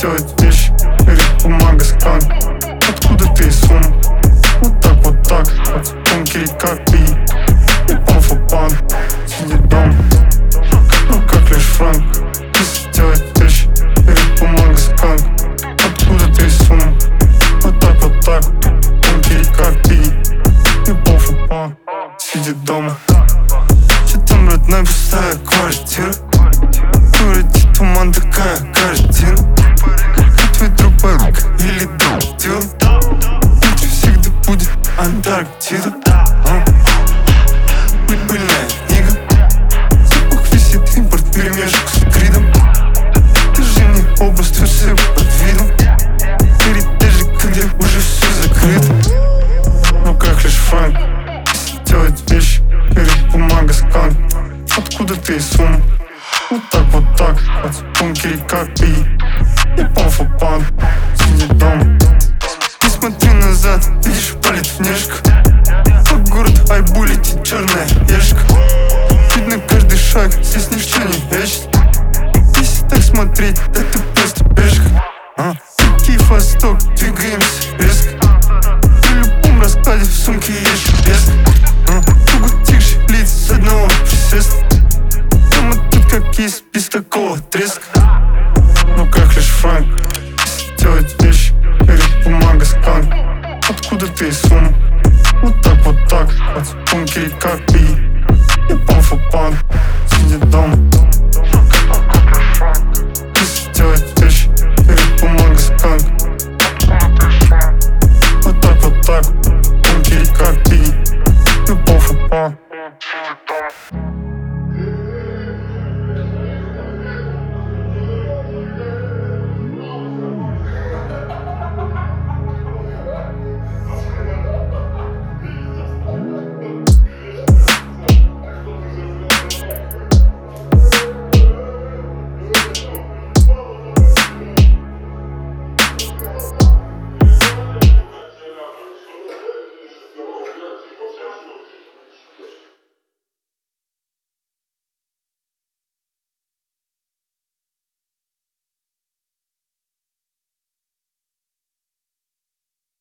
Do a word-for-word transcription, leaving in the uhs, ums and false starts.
делать вещи, горит бумага, скан. Откуда ты сум? Вот так, вот так, от тонкий как и и панфопан. Сидит дома, ну как лишь франк. Если делать вещи, горит бумага, скан. Откуда ты сум? Вот так, вот так, тонкий как и и панфопан. Сидит дома. Че там, родная, пустая квартира? В городе туман, такая картина. Твой друг парк или друг дел? Лучше всегда будет Антарктида. а? Пыльная книга, запах висит, импорт перемешек с кридом. Ты зимний образ, трусы под видом. Горит даже, когда уже все закрыто. Ну как лишь франк, если делать вещи, горит бумага, скан. Откуда ты сум? Вот так, вот так, от бункере как и и панфопан. Сидит дома. Не смотри назад, видишь, палит внешка. По городу айбу летит черная ешка. Видно каждый шаг, здесь ничего не вечно. Если так смотреть, да ты просто пешка. а? Киев, Восток, двигаемся резко. При любом раскладе в сумке есть песк.